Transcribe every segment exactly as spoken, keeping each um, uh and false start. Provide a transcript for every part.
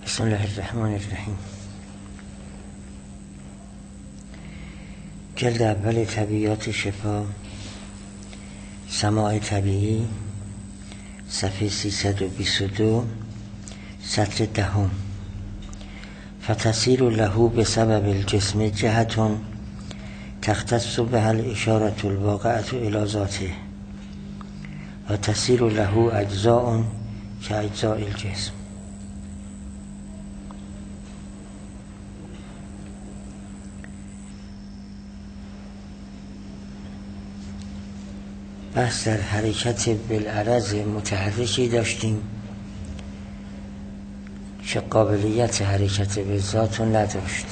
بسم الله الرحمن الرحیم. جلد اول طبیعیات شفا، سماع طبیعی، صفحه سیصد و بیست و دو، سطر دهم. فتصیر له بسبب الجسم جهة تختص بها الاشارة الواقعة الی ذاته و تصیر له اجزاء کاجزاء الجسم. بحث در حرکت بالعرض متحرکی داشتیم که قابلیت حرکت به ذات رو نداشت.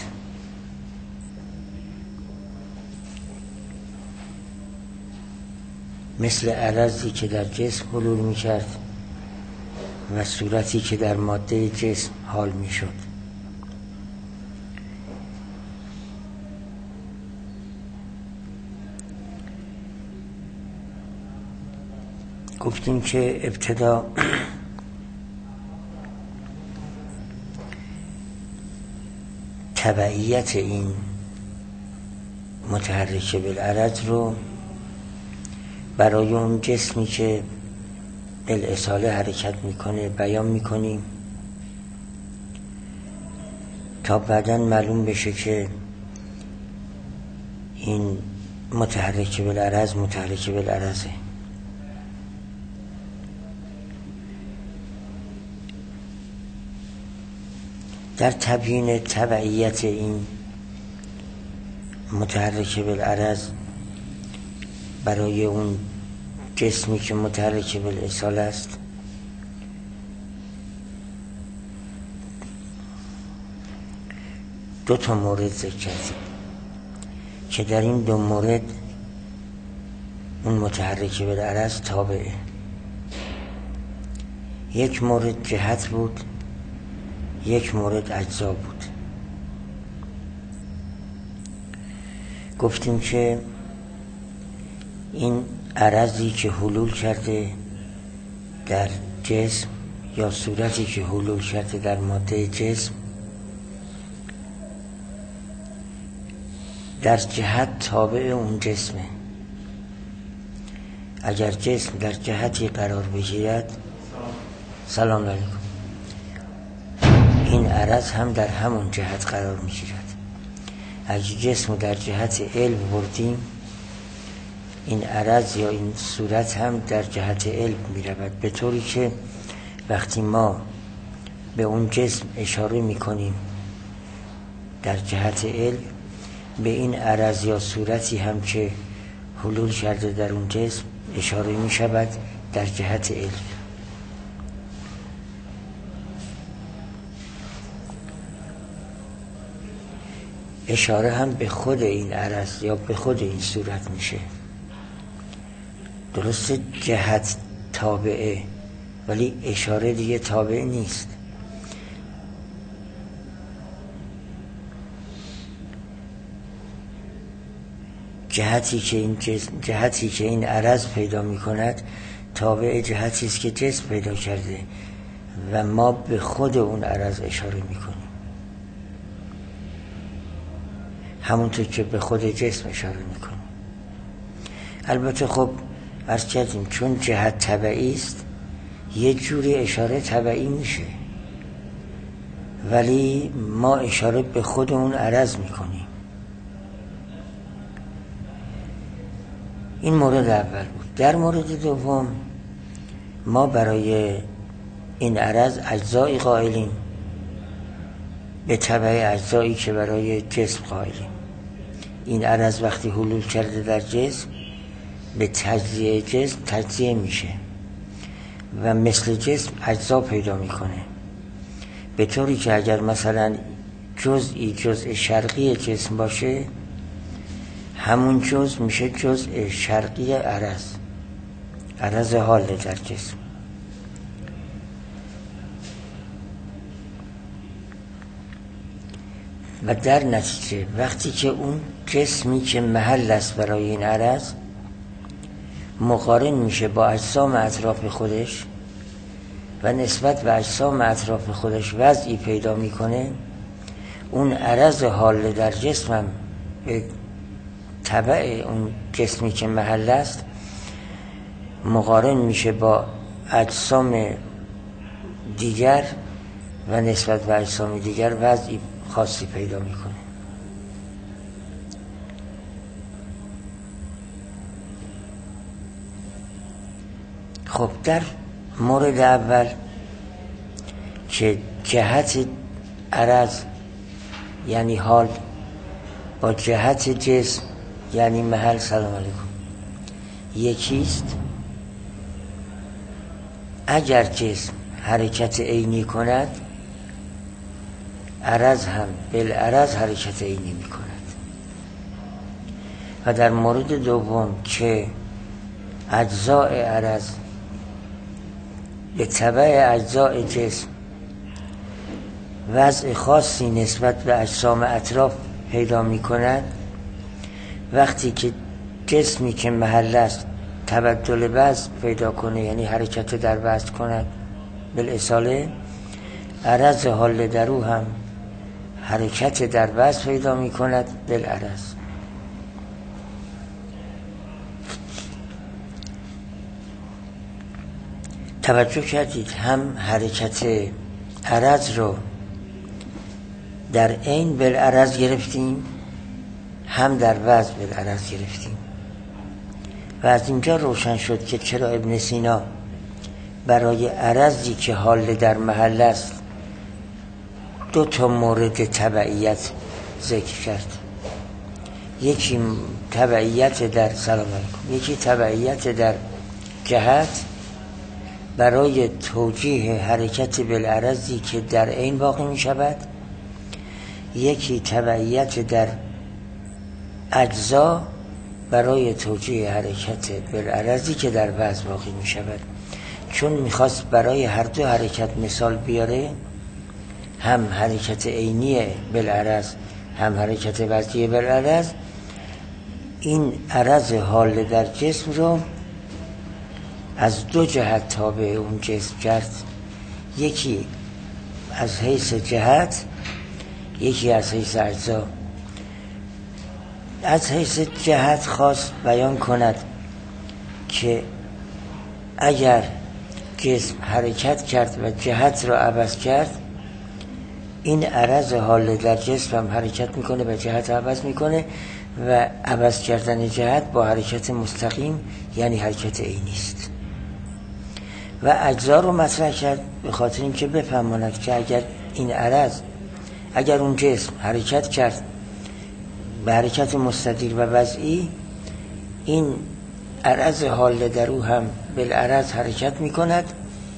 مثل عرضی که در جسم حلول می کرد و صورتی که در ماده جسم حال می شد. گفتیم که ابتدا تبعیت این متحرک بالعرض رو برای اون جسمی که بالاصاله حرکت میکنه بیان میکنیم تا بعداً معلوم بشه که این متحرک بالعرض متحرک بالعرضه. در تبیین تبعیت این متحرک بالعرض برای اون جسمی که متحرک بالاصال است دو تا مورد ذکر کردیم که در این دو مورد اون متحرک بالعرض تابعه. یک مورد جهت بود، یک مورد اجزا بود. گفتیم که این عرضی که حلول کرده در جسم یا صورتی که حلول کرده در ماده جسم در جهت تابع اون جسمه. اگر جسم در جهتی قرار بگیرد، سلام علیکم، این عرض هم در همون جهت قرار میگیرد. اگر جسم در جهت علم بردیم، این عرض یا این صورت هم در جهت علم می رود، به طوری که وقتی ما به اون جسم اشاره می کنیم در جهت علم، به این عرض یا صورتی هم که حلول کرده در اون جسم اشاره می شود در جهت علم. اشاره هم به خود این عرض یا به خود این صورت میشه. درست جهت تابعه، ولی اشاره دیگه تابع نیست. جهتی که این جسم، جهتی که این عرض پیدا میکند تابع جهتی است که جسم پیدا کرده و ما به خود اون عرض اشاره میکنیم، همونطور که به خود جسم اشاره میکنیم. البته خب عرض کردیم چون جهت تبعی است یه جوری اشاره تبعی میشه، ولی ما اشاره به خود اون عرض میکنیم. این مورد اول بود. در مورد دوم ما برای این عرض اجزایی قائلیم به تبع اجزایی که برای جسم قائلیم. این عرض وقتی حلول کرده در جسم به تجزیه جسم تجزیه میشه و مثل جسم اجزا پیدا میکنه، به طوری که اگر مثلا جزئی جزء شرقی جسم باشه، همون جزء میشه جزء شرقی عرض، عرض حال در جسم. و در نتیجه وقتی که اون جسمی که محل است برای این عرض مقارن میشه با اجسام اطراف خودش، و نسبت به اجسام اطراف خودش وضعی پیدا میکنه، اون عرض حال در جسمم به تبع اون جسمی که محل است مقارن میشه با اجسام دیگر و نسبت به اجسام دیگر وضعی خاصی پیدا میکنه. خب در مورد اول که جهت عرض یعنی حال با جهت جسم یعنی محل، سلام علیکم، یکیست. اگر جسم حرکت عینی کند، عرض هم بالعرض حرکت عینی می کند. و در مورد دوم که اجزاء عرض به تبع اجزاء جسم وضع خاصی نسبت به اجسام اطراف پیدا می کند، وقتی که جسمی که محل است تبدل وزن پیدا کنه، یعنی حرکت در وزن کند، بالاصاله عرض حال در او هم حرکت در وزن پیدا می کند بالعرض. توجه کردید هم حرکت عرض رو در عین بالعرض گرفتیم، هم در وزن بالعرض گرفتیم. و از اینجا روشن شد که چرا ابن سینا برای عرضی که حال در محل است دو تا مورد تبعیت ذکر کرد. یکی تبعیت در سلام علیکم یکی تبعیت در جهت برای توجیه حرکت بالعرضی که در عین واقع می شود، یکی تبعیت در اجزا برای توجیه حرکت بالعرضی که در وزن واقع می شود. چون میخواست برای هر دو حرکت مثال بیاره، هم حرکت عینی بالعرض هم حرکت وزنی بالعرض، این عرض حال در جسم رو از دو جهت تابع اون جسم کرد. یکی از حیث جهت، یکی از حیث اجزا. از حیث جهت خواست بیان کند که اگر جسم حرکت کرد و جهت را عوض کرد، این عرض حال در جسم هم حرکت میکنه و جهت عوض میکنه و عوض کردن جهت با حرکت مستقیم یعنی حرکت عینی است. و اجزا رو مطرح کرد به خاطر اینکه بفهماند که اگر این عرض، اگر اون جسم حرکت کرد به حرکت مستدیر و وضعی، این عرض حال در او هم بالعرض حرکت می کند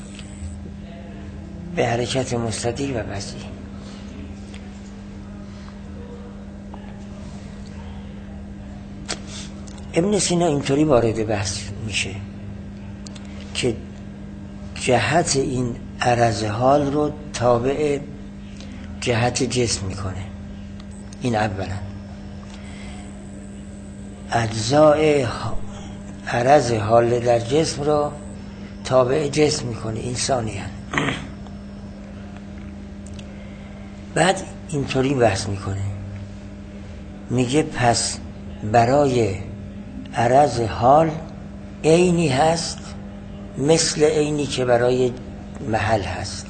به حرکت مستدیر و وضعی. ابن سینا اینطوری وارد بحث میشه که جهت این عرض حال رو تابع جهت جسم میکنه. این اولا. اجزای عرض حال در جسم رو تابع جسم میکنه. این ثانیاً. بعد اینطوری بحث میکنه، میگه پس برای عرض حال عینی هست مثل عینی که برای محل هست،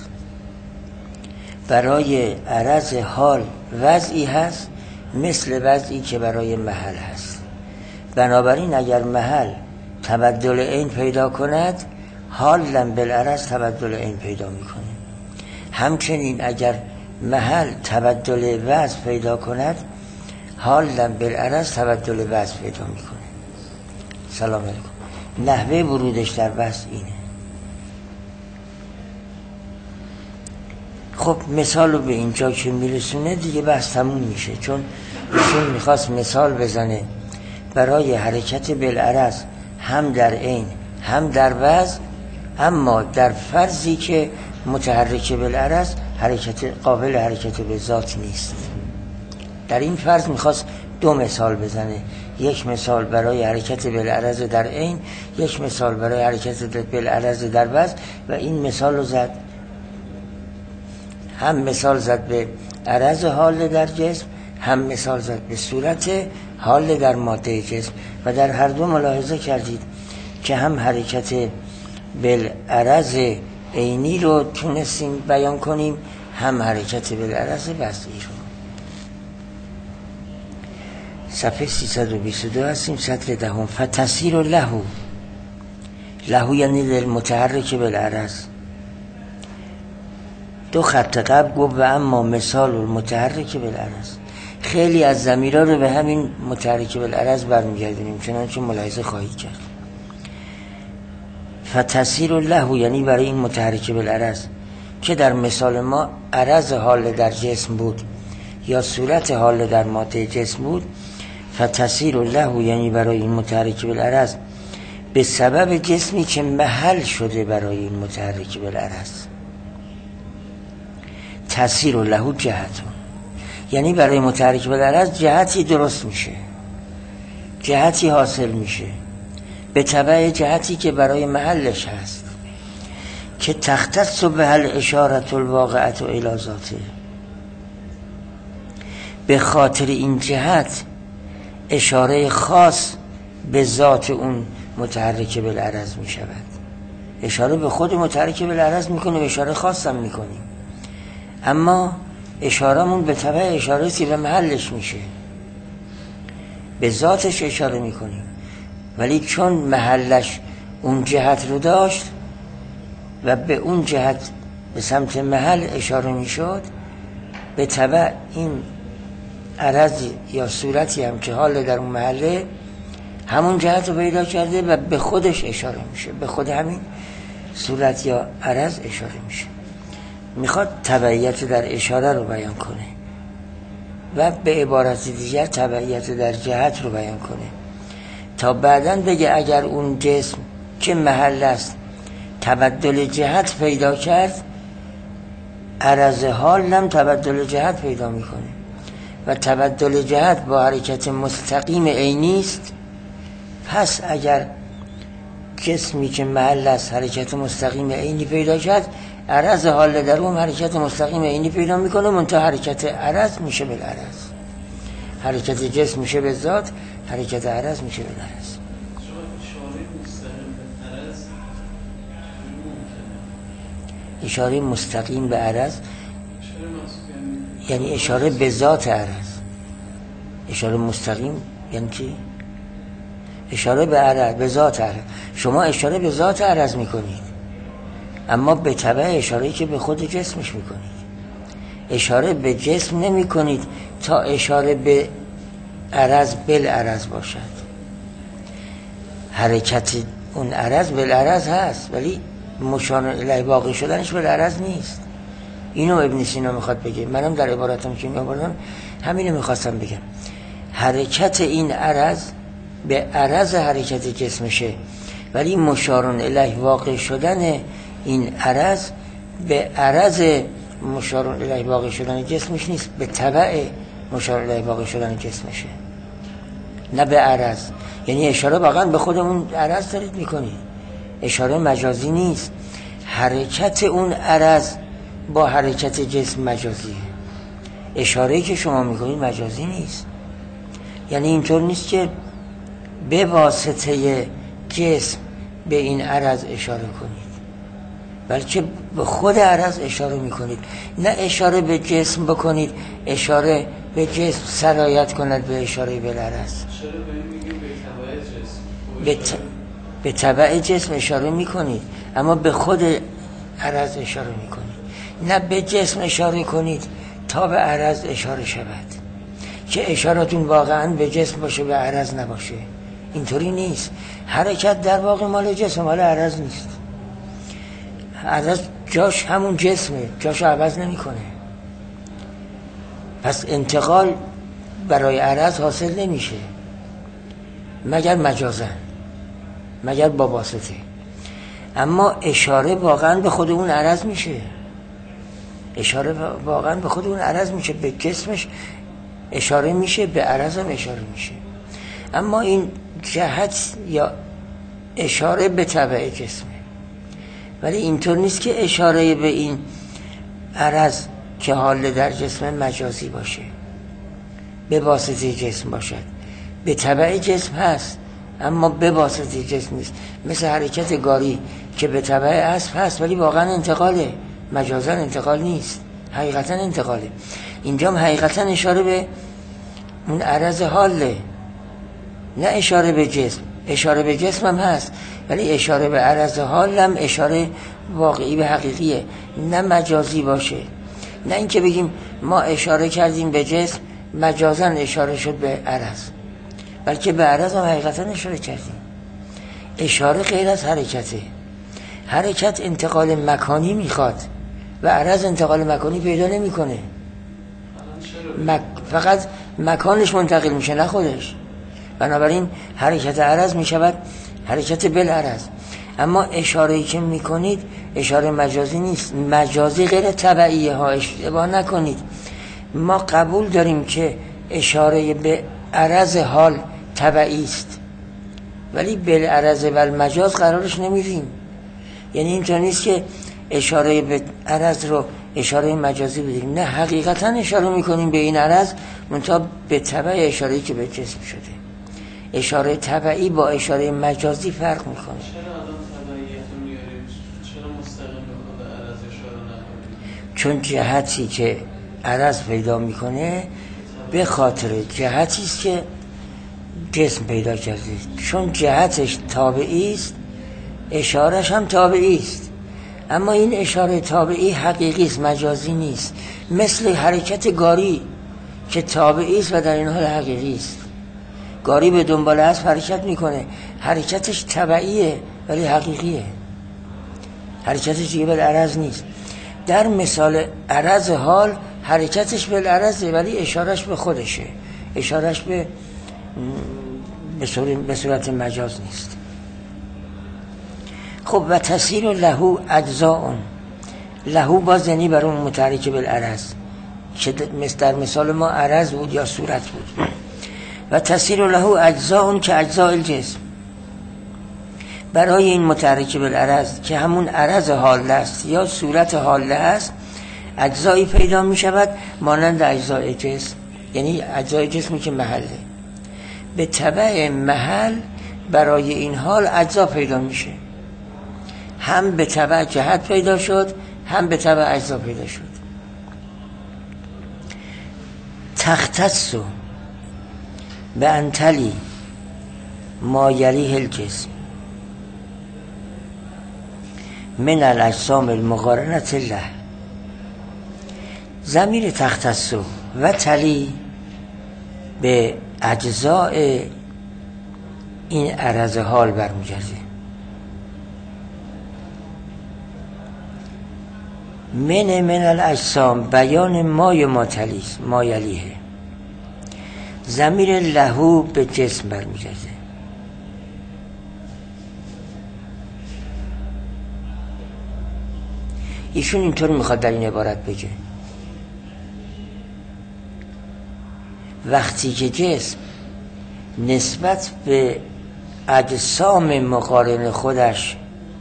برای عرض حال وضعی هست مثل وضعی که برای محل هست. بنابراین اگر محل تبدل عین پیدا کند، حال لم بالعرض تبدل عین پیدا میکنه. همچنین اگر محل تبدل وضع پیدا کند، حال لم بالعرض تبدل وضع پیدا میکنه. سلام علیکم. نحوه ورودش در بحث اینه. خب مثال رو به اینجا که میرسونه دیگه بحث تموم میشه، چون ایشون میخواست مثال بزنه برای حرکت بالعرض هم در عین هم در وزن، اما در فرضی که متحرک بالعرض حرکت قابل حرکت به ذات نیست. در این فرض میخواست دو مثال بزنه، یک مثال برای حرکت بالعرض در عین، یک مثال برای حرکت بالعرض در وزن و این مثال رو زد. هم مثال زد به عرض حال در جسم، هم مثال زد به صورت حال در ماده جسم و در هر دو ملاحظه کردید که هم حرکت بالعرض عینی رو تونستیم بیان کنیم، هم حرکت بالعرض وضعی رو. صفحه سیصد و بیست و دو هستیم، سطر دهم. فتسیر لهو، لهو یعنی للمتحرک بالعرض. دو خط قبل گفت و اما مثال المتحرک بالعرض. خیلی از ضمیرها رو به همین متحرک بالعرض برمیگردونیم، چنانچه ملاحظه خواهید کرد. فتسیر لهو یعنی برای این متحرک بالعرض که در مثال ما عرض حال در جسم بود یا صورت حال در ماده جسم بود، فتسیر لهو یعنی برای این متحرک بالعرض به سبب جسمی که محل شده برای این متحرک بالعرض. تسیر لهو جهتون یعنی برای متحرک بالعرض جهتی درست میشه، جهتی حاصل میشه به تبع جهتی که برای محلش هست که تختص به هل اشارت الواقعت و الی ذاته. به خاطر این جهت اشاره خاص به ذات اون متحرک بالعرض می شود. اشاره به خود متحرک بالعرض میکنه، اشاره خاص هم میکنیم، اما اشارهمون به تبع اشاره سی به محلش میشه، به ذاتش اشاره میکنیم، ولی چون محلش اون جهت رو داشت و به اون جهت به سمت محل اشاره میشد، به تبع این عرض یا صورتی هم که حال در اون محله همون جهت رو پیدا کرده و به خودش اشاره میشه، به خود همین صورت یا عرض اشاره میشه. میخواد تبعیت در اشاره رو بیان کنه و به عبارت دیگر تبعیت در جهت رو بیان کنه تا بعداً بگه اگر اون جسم که محل است تبدل جهت پیدا کرد، عرض حال هم تبدل جهت پیدا میکنه و تبدل جهت با حرکت مستقیم عینی است. پس اگر جسمی که محل است حرکت مستقیم عینی پیدا کرد، عرض حال در اون حرکت مستقیم عینی پیدا میکنه، منتها حرکت عرض میشه بالعرض، حرکت جسم میشه به ذات، حرکت عرض میشه بالعرض. اشاره مستقیم به عرض یعنی اشاره به ذات عرض. اشاره مستقیم یعنی چی؟ اشاره به عرض، به ذات عرض. شما اشاره به ذات عرض میکنید، اما به تبع اشاره‌ای که به خود جسمش میکنید. اشاره به جسم نمی کنید تا اشاره به عرض بالعرض باشد. حرکت اون عرض بالعرض هست ولی مشار الیه واقع شدنش بالعرض نیست. اینو ابن سینا میخواد بگه، منم در عباراتم که میآوردم همینو میخواستم بگم. حرکت این عرض به عرض حرکت جسمشه، ولی مشار الیه واقع شدن این عرض به عرض مشار الیه واقع شدن جسمش نیست، به تبع مشار الیه واقع شدن جسمشه، نه به عرض. یعنی اشاره واقعا به خود اون عرض دارید میکنید، اشاره مجازی نیست. حرکت اون عرض با حرکت جسم مجازیه، اشاره‌ای که شما میکنید مجازی نیست. یعنی اینطور نیست که به واسطه جسم به این عرض اشاره کنید، بلکه به خود عرض اشاره میکنید، نه اشاره به جسم بکنید اشاره به جسم سرایت کند به اشاره به عرض. به, ت... به تبع جسم اشاره میکنید اما به خود عرض اشاره میکنید، نه به جسم اشاره کنید تا به عرض اشاره شود، که اشارتون واقعا به جسم باشه به عرض نباشه. اینطوری نیست. حرکت در واقع مال جسم، مال عرض نیست. عرض جاش همون جسمه، جاش عوض نمیکنه. پس انتقال برای عرض حاصل نمیشه مگر مجازن، مگر با واسطه. اما اشاره واقعا به خود اون عرض میشه، اشاره واقعا به خود اون عرض میشه، به جسمش اشاره میشه، به عرض هم اشاره میشه. اما این جهت یا اشاره به تبع جسمه، ولی اینطور نیست که اشاره به این عرض که حال در جسم مجازی باشه، به واسطه جسم باشد. به تبع جسم هست اما به واسطه جسم نیست. مثل حرکت گاری که به تبع اسب هست ولی واقعا انتقاله، مجازا انتقال نیست، حقیقتا انتقاله. اینجا هم حقیقتا اشاره به اون عرض حاله، نه اشاره به جسم. اشاره به جسم هم هست ولی اشاره به عرض حال هم اشاره واقعی به حقیقیه، نه مجازی باشه. نه اینکه بگیم ما اشاره کردیم به جسم مجازا اشاره شد به عرض، بلکه به عرض هم حقیقتا اشاره کردیم. اشاره غیر از حرکته. حرکت انتقال مکانی میخواد و عرض انتقال مکانی پیدا نمیکنه. مک... فقط مکانش منتقل میشه نه خودش. بنابراین حرکت عرض میشود حرکت بالعرض. اما اشاره‌ای که میکنید اشاره مجازی نیست، مجازی غیر تبعیه ها، اشتباه نکنید. ما قبول داریم که اشاره به عرض حال تبعی است ولی بالعرض و المجاز قرارش نمیدیم. یعنی اینطور نیست که اشاره به عرض رو اشاره مجازی بدیم، نه حقیقتا اشاره میکنیم به این عرض منتها به تبع اشاره‌ای که به جسم شده. اشاره تبعی با اشاره مجازی فرق میکنه. چرا الان تبعیت رو میاریم؟ چرا مستقیم به خود عرض اشاره نکنیم؟ چون جهتی که عرض پیدا میکنه به خاطر جهتی است که جسم پیدا کرده. چون جهتش تابعی است اشارهش هم تابعی است، اما این اشاره تابعی حقیقی است، مجازی نیست. مثل حرکت گاری که تابعی است و در این حال حقیقی است. گاری به دنبال اسب حرکت میکنه، حرکتش تبعیه ولی حقیقیه، حرکتش دیگه بالعرض نیست. در مثال عرض حال حرکتش بالعرضه ولی اشارش به خودشه، اشارش به به صورت مجاز نیست. خب و تسیر لهو اجزاء، لهو باز یعنی بر اون متحرک بالعرض که در مثال ما عرض بود یا صورت بود. و تسیر لهو اجزاء که اجزاء الجسم، برای این متحرک بالعرض که همون عرض حال است یا صورت حال است اجزایی پیدا می شود مانند اجزای جسم، یعنی اجزای جسمی که محله. به تبع محل برای این حال اجزا پیدا میشه، هم به تبع جهت پیدا شد هم به تبع اجزا پیدا شد. تختص به انتلی ما یلیه الجسم من الاجسام المقارنة له. ضمیر تختص و تلی به اجزاء این عرض حال برمیگرده. من من الاجسام بیان مای ما تلیست، ما یلیه. ضمیر لهو به جسم برمیگرده. ایشون اینطور میخواد در این عبارت بگه وقتی که جسم نسبت به اجسام مقارن خودش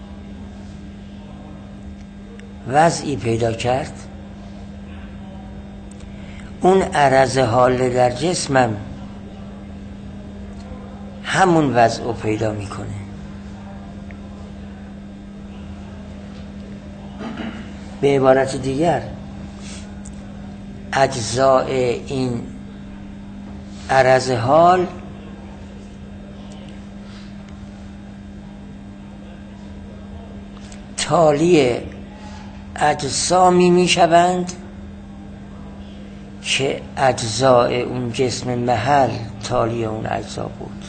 وضعی پیدا کرد، اون عرض حال در جسمم همون وضع رو پیدا میکنه. به عبارت دیگر اجزاء این عرض حال تالی اجسامی می شوند که اجزاء اون جسم محل تالی اون اجزا بود.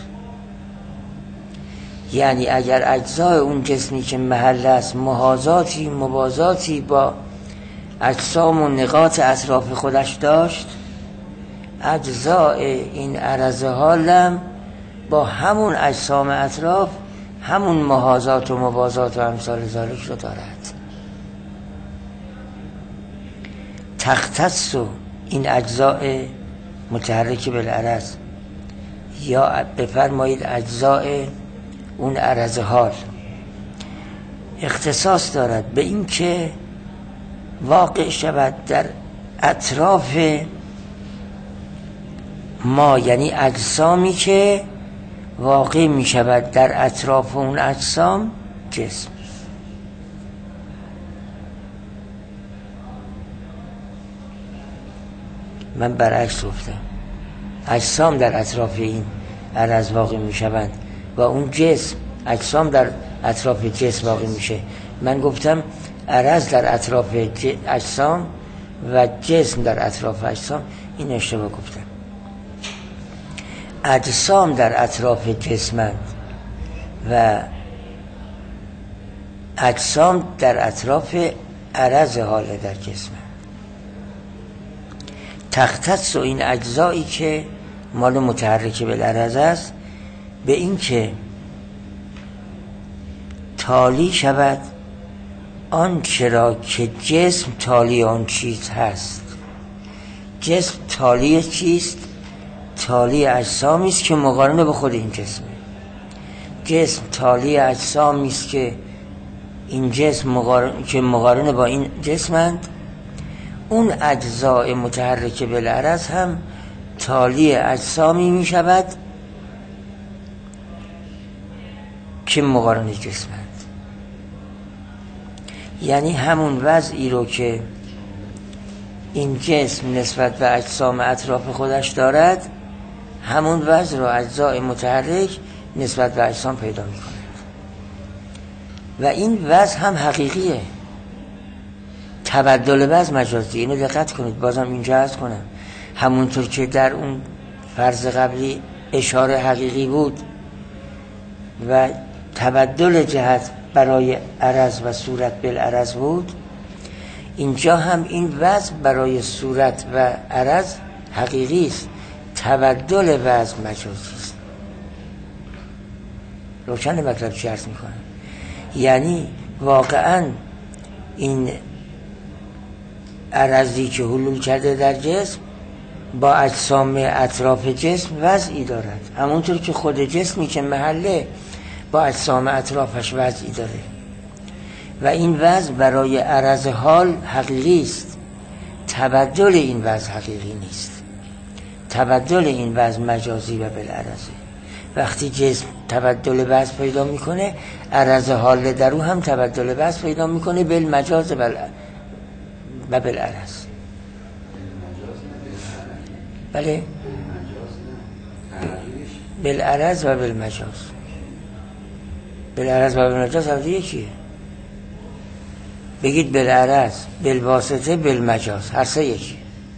یعنی اگر اجزاء اون جسمی که محل است محاذاتی مبازاتی با اجسام و نقاط اطراف خودش داشت، اجزاء این عرض حالم با همون اجسام اطراف همون محاذات و مبازات و امثال ذالک رو دارد. تختص این اجزاء متحرک بالعرض یا بفرمایید اجزاء اون عرض حال اختصاص دارد به این که واقع شود در اطراف ما، یعنی اجسامی که واقع می شود در اطراف اون اجسام جسم. من برعکس گفتم، اجسام در اطراف این عرض واقع می شوند و اون جسم، اجسام در اطراف جسم واقع میشه. من گفتم عرض در اطراف اجسام و جسم در اطراف اجسام. این اشتباه گفتم. اجسام در اطراف جسمند و اجسام در اطراف عرض حال در جسمند. تختص و این اجزایی که مال متحرک بالعرض است به این که تالی شود آن چرا که جسم تالی آن چیز هست. جسم تالی چیست؟ تالی اجسامی است که مقارنه به خود این جسمه. جسم تالی اجسامی است که این جسم مقارن... که مقارنه با این جسمند. اون اجزاء متحرک بالعرض هم تالی اجسامی می شود که مقارن جسمند. یعنی همون وضعی رو که این جسم نسبت به اجسام اطراف خودش دارد، همون وضع رو اجزاء متحرک نسبت به اجسام پیدا می کند و این وضع هم حقیقیه. تبدل وضع مجازی. اینو دقت کنید، بازم اینجا عرض کنم، همونطور که در اون فرض قبلی اشاره حقیقی بود و تبدل جهت برای عرض و صورت بالعرض بود، اینجا هم این وضع برای صورت و عرض حقیقی است. تبدل وضع مجازی است. روشن مطلب چی عرض میکنم؟ یعنی واقعا این عرضی که حلول کرده در جسم با اجسام اطراف جسم وضعی دارد، همونطور که خود جسمی که محله با اجسام اطرافش وضعی داره و این وضع برای عرض حال حقیقی است. تبدل این وضع حقیقی نیست. تبدل این وضع مجازی و بالعرضه. وقتی جسم تبدل وضع پیدا میکنه، عرض حال در او هم تبدل وضع پیدا میکنه بالمجاز و بالعرض. بله، بالعرض و بالمجاز. بالعرض و بالمجاز هم یکیه. بگید بالعرض، بالواسطه، بالمجاز، هر سه یکی.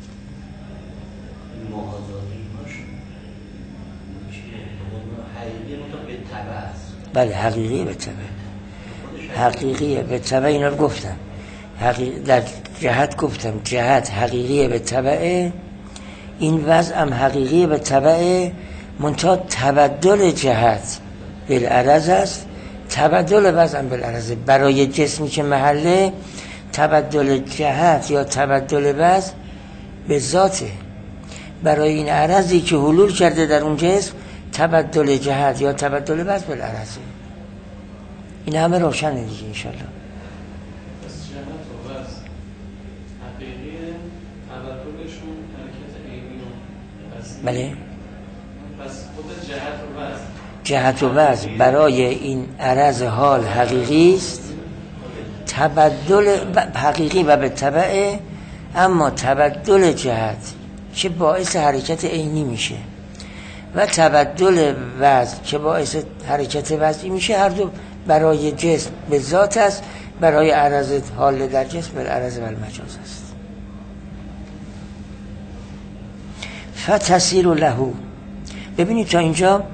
بله، حقیقی به تبع. حقیقیه به تبع. اینا رو گفتم. حقیق... در جهت گفتم جهت حقیقیه به تبع. این وضع هم حقیقیه به تبع، منتها تبدل جهت بالعرض است. تبدل وضع هم بالعرض. برای جسمی که محله تبدل جهت یا تبدل وضع به ذاته. برای این عرضی که حلول کرده در اون جسم تبدل جهت یا تبدل وضع بالعرضه. این همه روشنه دیگه انشالله. پس جهت و وضع حقیقیه، تبدلشون حرکت عینی. بله. پس خود جهت و وضع جهت و وضع برای این عرض حال حقیقی است. تبدل حقیقی و به تبع، اما تبدل جهت که باعث حرکت عینی میشه و تبدل وضع که باعث حرکت وضعی میشه، هر دو برای جسم به ذات است، برای عرض حال در جسم بالعرض و المجاز است. فتسیر له. ببینید تا اینجا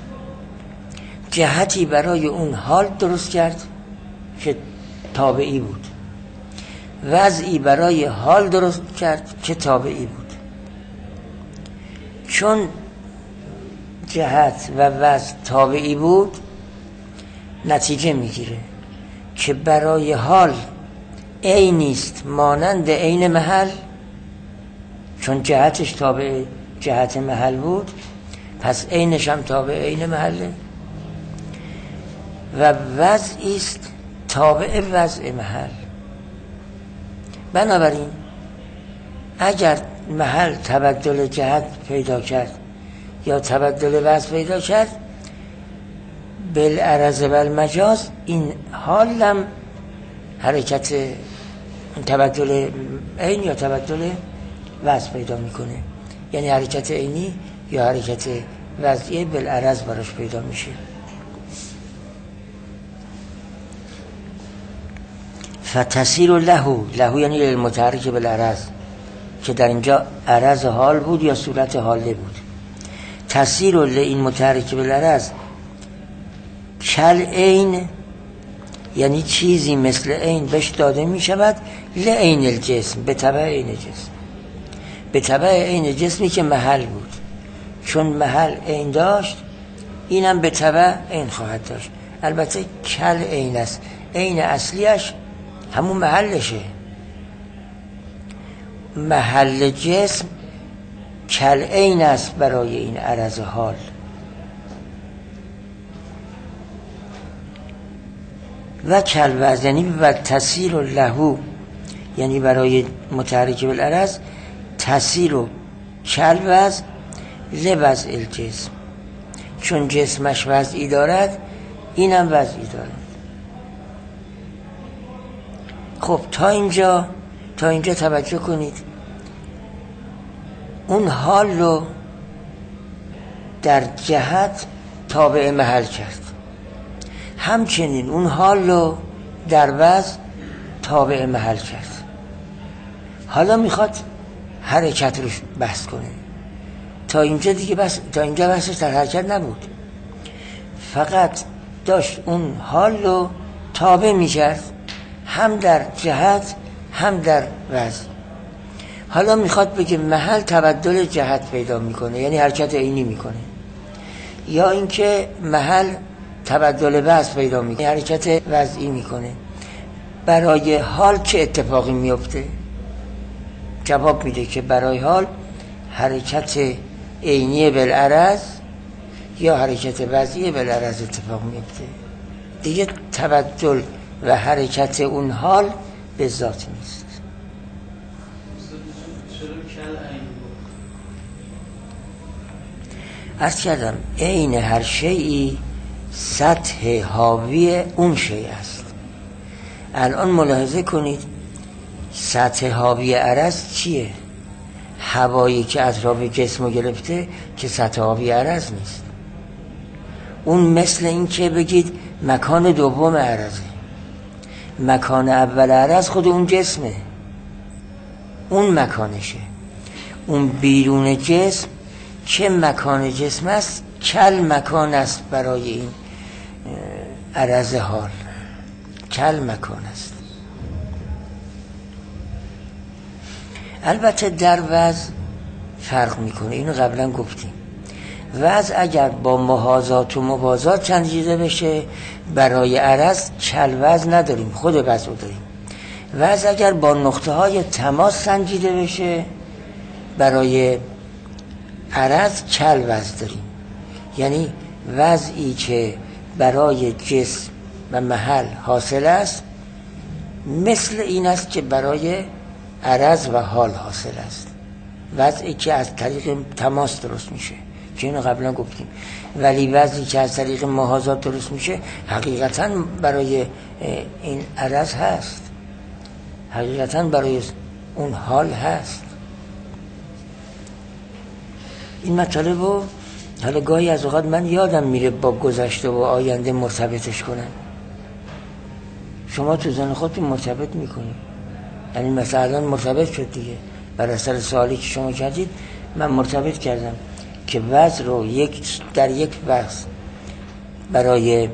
جهتی برای اون حال درست کرد که تابعی بود، وضعی برای حال درست کرد که تابعی بود. چون جهت و وضع تابعی بود، نتیجه میگیره که برای حال عینی است مانند عین محل، چون جهتش تابع جهت محل بود. پس عینش هم تابع عین محله و وضعی است تابع وضع محل. بنابراین اگر محل تبدل جهت پیدا کرد یا تبدل وضع پیدا کرد، بالعرض و المجاز این حال هم حرکت تبدل عین یا تبدل وضع پیدا میکنه، یعنی حرکت عینی یا حرکت وضعی بالعرض براش پیدا میشه. فتسیر له، له یعنی المتحرک بالعرض که در اینجا عرض حال بود یا صورت حاله بود. تسیر له این متحرک بالعرض کل عین یعنی چیزی مثل عین بهش داده می شود لعین الجسم، به تبع عین جسم، به تبع عین جسمی که محل بود. چون محل عین داشت اینم به تبع عین خواهد داشت. البته کل عین است، عین اصلیش همون محلشه. محل جسم کل عین است برای این عرض حال. و کل وضع یعنی و تسیر له یعنی برای متحرک بالعرض تسیر و کل وضع لوضع الجسم، چون جسمش وضعی دارد اینم وضعی دارد. خب تا اینجا تا اینجا توجه کنید، اون حال رو در جهت تابع محل کرد، همچنین اون حال رو در وضع تابع محل کرد. حالا میخواد حرکت رو بحث کنه. تا اینجا دیگه بس تا اینجا بحثش در حرکت نبود، فقط داشت اون حال رو تابع میکرد، هم در جهت هم در وضع. حالا میخواد بگه محل تبدل جهت پیدا میکنه، یعنی حرکت عینی میکنه، یا اینکه محل تبدل وضع پیدا میکنه، حرکت وضعی میکنه. برای حال چه اتفاقی میفته؟ جواب میده که برای حال حرکت عینی بالعرض یا حرکت وضعی بالعرض اتفاق میفته. دیگه تبدل و حرکت اون حال به ذات نیست. عرض کردم عین هر شیئی سطح حاوی اون شیء است. الان ملاحظه کنید سطح حاوی عرض چیه؟ هوایی که اطراف جسمو گرفته که سطح حاوی عرض نیست. اون مثل این که بگید مکان دوم عرضه، مکان اول عرض خود اون جسمه، اون مکانشه. اون بیرون جسم چه مکان جسم است؟ کل مکان است برای این عرض حال، کل مکان است. البته در وضع فرق میکنه، اینو قبلا گفتیم. وضع اگر با محاذات و موازات سنجیده بشه برای عرض کل وضع نداریم، خود وضع رو داریم. وضع اگر با نقطه های تماس سنجیده بشه برای عرض کل وضع داریم، یعنی وضعی که برای جسم و محل حاصل است مثل این است که برای عرض و حال حاصل است. وضعی که از طریق تماس درست میشه که اینو قبلا گفتیم، ولی وضعی که از طریق محاذات درست میشه حقیقتا برای این عرض هست، حقیقتا برای اون حال هست. این مطالب رو حالا گاهی از اوقات من یادم میره با گذشته و آینده مرتبطش کنم. شما تو ذهن خودتون مرتبط میکنید، یعنی مثلا الان مرتبط شد دیگه، بر اثر سوالی که شما کردید من مرتبط کردم که وضع رو یک در یک وقت برای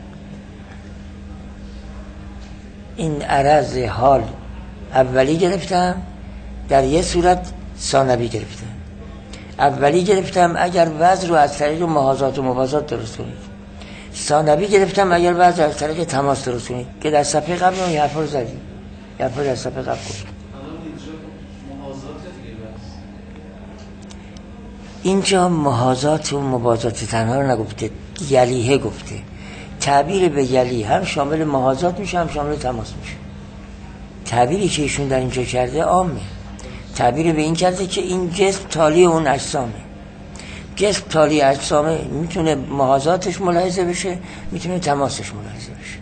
این عرض حال اولی گرفتم، در یه صورت ثانوی گرفتم. اولی گرفتم اگر وضع رو از طریق محاذات و موازات درست کنید، ثانوی گرفتم اگر وضع از طریق تماس درست کنید، که در صفحه قبل اون حرفا رو زدیم، حرفا در صفحه قبل گفتم. اینجا محاذات و مبازات تنها رو نگفته، یلیه گفته. تعبیر به یلی هم شامل محاذات میشه هم شامل تماس میشه. تعبیری که ایشون در اینجا کرده عامه. تعبیر به این کرده که این جسم تالی اون اجسامه. جسم تالی اجسامه، میتونه محاذاتش ملاحظه بشه، میتونه تماسش ملاحظه بشه.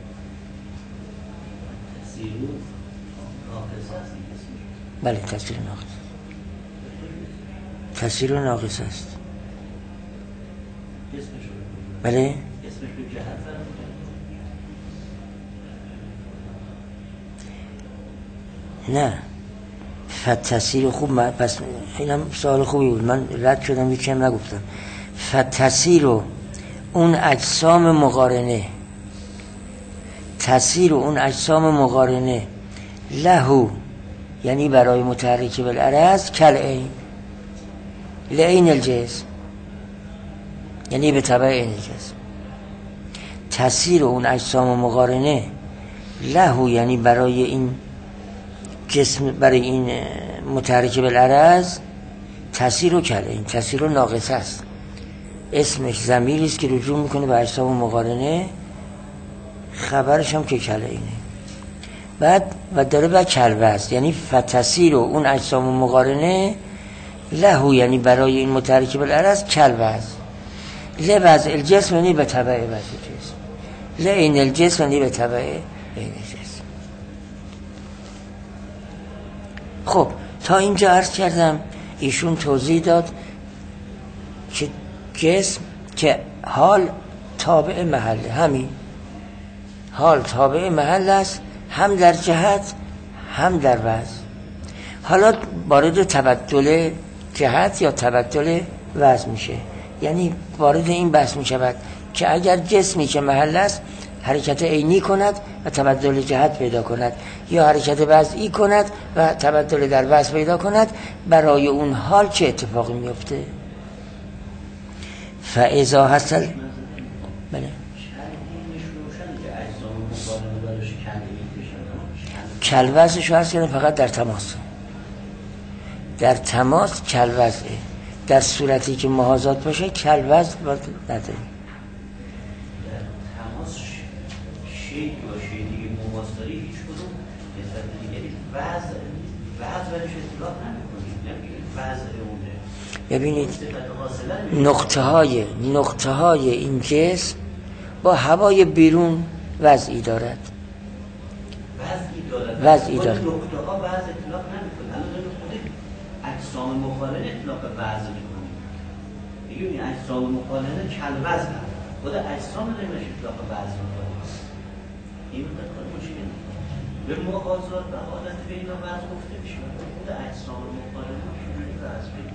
بله تاثیر ناقص، تاثیر ناقص است. بله نه فتسیر خوب من... پس اینم سوال خوبی بود، من رد شدم هیچی هم نگفتم. فتسیر و اون اجسام مقارنه، تسیر و اون اجسام مقارنه لهو یعنی برای متحرک بالعرض کل عین لعین الجسم یعنی به تبع عین الجسم. تسیر و اون اجسام مقارنه لهو یعنی برای این جسم، برای این متحرک بالعرض تسیر و کل عین، تسیر و ناقص است. اسمش ضمیری است که رجوع میکنه به اجسام مقارنه، خبرش هم که کل عینه. بعد و داره به کلوز یعنی فتسیر و اون اجسام مقارنه لهو یعنی برای این متحرک بالعرض کلوز لوز الجسم یعنی به تبع وضع جسم لعین الجسم یعنی به تبع عین الجسم. خب تا اینجا عرض کردم ایشون توضیح داد که جسم که حال تابع محله، همین حال تابع محل است، هم در جهت هم در وضع. حالا وارد تبدل جهت یا تبدل وضع میشه، یعنی وارد این بحث میشود که اگر جسمی که محل است حرکت عینی کند و تبدل جهت پیدا کند یا حرکت وضعی کند و تبدل در وضع پیدا کند، برای اون حال چه اتفاقی میفته؟ فاذا حصل بله کلوزش رو هست کنه فقط در تماس، در تماس کلوزه. در صورتی که محاذات باشه کلوز نداره. در تماس شیء با شیء دیگه مواصلی هیچ کدوم نسبت دیگری وضع وضع برش اطلاق نمی‌کنید، نمی‌گید وضع اونه. ببینید نقطه های نقطه های این جسم با هوای بیرون وضعی دارد، وضعی دارد وضعی دارد. نقطه ها وضع اطلاق نمی‌کنه. الان داریم خود اجسام مقارنه اطلاق وضع می‌کنه. میگیم این اجسام مقارنه کل وضع هست، خود اجسام داریم اطلاق وضع می‌کنه. این مقدار مشکل به محاذات و حالت بین وضع گفته میشه، خود اجسام مقارنه چجوری وضع می‌کنه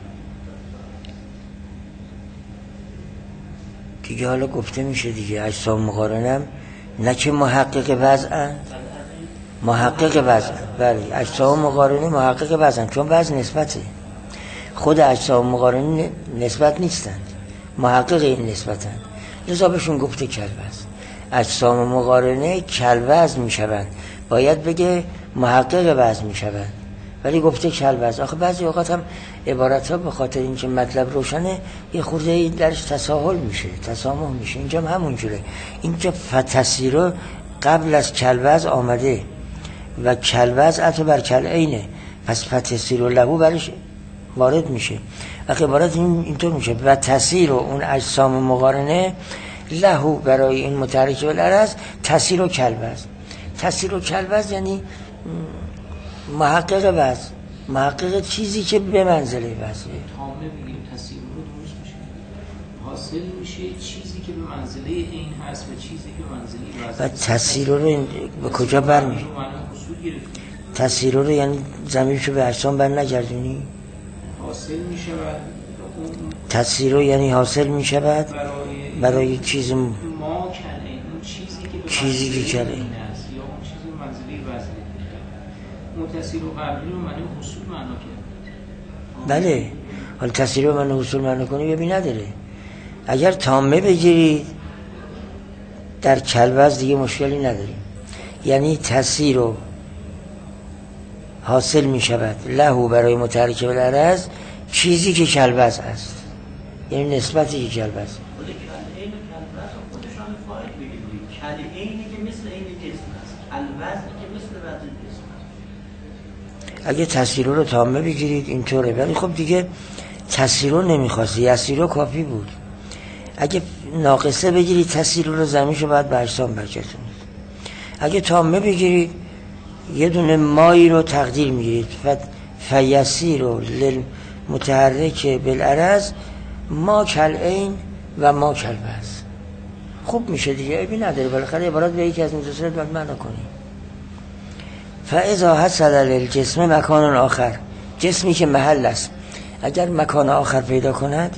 دیگه. حالا گفته میشه دیگه اجسام مقارنه نه که محقق وضعن، محقق وضع. بله اجسام مقارنه محقق وضعن، چون وضع نسبته، خود اجسام مقارنه نسبت نیستند، محقق این نسبتن. لذا بهشون گفته کلوز. اجسام مقارنه کلوز میشوند، باید بگه محقق وضع میشوند، ولی گفته کلوز. آخه بعضی اوقات هم عبارت ها به خاطر اینکه مطلب روشنه یه خورده درش تساهل میشه، تسامح میشه. اینجا هم همونجوره. اینجا فتسیرو قبل از کلوز آمده و کلوز عطا بر کل عینه، پس فتسیر و لهو برش وارد میشه. اخی عبارت این اینطور میشه و تسیر و اون اجسام مقارنه لهو برای این متحرک بالعرض تسیر و کلوز. تسیر و کلوز یعنی محقق وضع، محقق چیزی که به منزله وضعه. تامه بگیم تسیر رو درست میشه، حاصل میشه چیزی که به منزله این هست و چیزی که به منزله وضع. و تسیر رو به کجا برمیشه؟ تسیر رو یعنی زمینشو به اجسام بر نگردونی، حاصل میشه و تسیر رو یعنی حاصل میشه بعد برای, برای چیز ما کنه اون چیزی که به چیزی که کنه این است یا اون چیزی به منزله وضع. متصل و قبلی رو معنی حصول معنا کرد. بله حالا تسیر رو معنی حصول معنا کنی ببین نداره. اگر تامه بگیرید در کلوز دیگه مشکلی نداریم، یعنی تسیر رو حاصل می شود لهو برای متحرک بالعرض چیزی که کلوز است. یعنی نسبتی که کلبز خود کل عین کلبز خودشان فاعل بگیرید. کل عینی که مثل عین جسم است، کلبز که مثل وزن جسم است. اگه تسیرو رو تامه بگیرید اینطوره، ولی خب دیگه تسیرو نمیخواست، یسیرو کافی بود. اگه ناقصه بگیرید تسیرو رو زمینشو باید به اجسام برگردونید. اگه تامه بگیرید یه دونه مایی رو تقدیر میگیرید، فیسیرو للمتحرک بالعرض ما کلعین و ما کلبز. خوب میشه دیگه، عیبی نداره، بالاخره عبارات به یکی از متصلات باید معنا کنیم. فاذا حصل للجسم مکان آخر، جسمی که محل است اگر مکان آخر پیدا کند،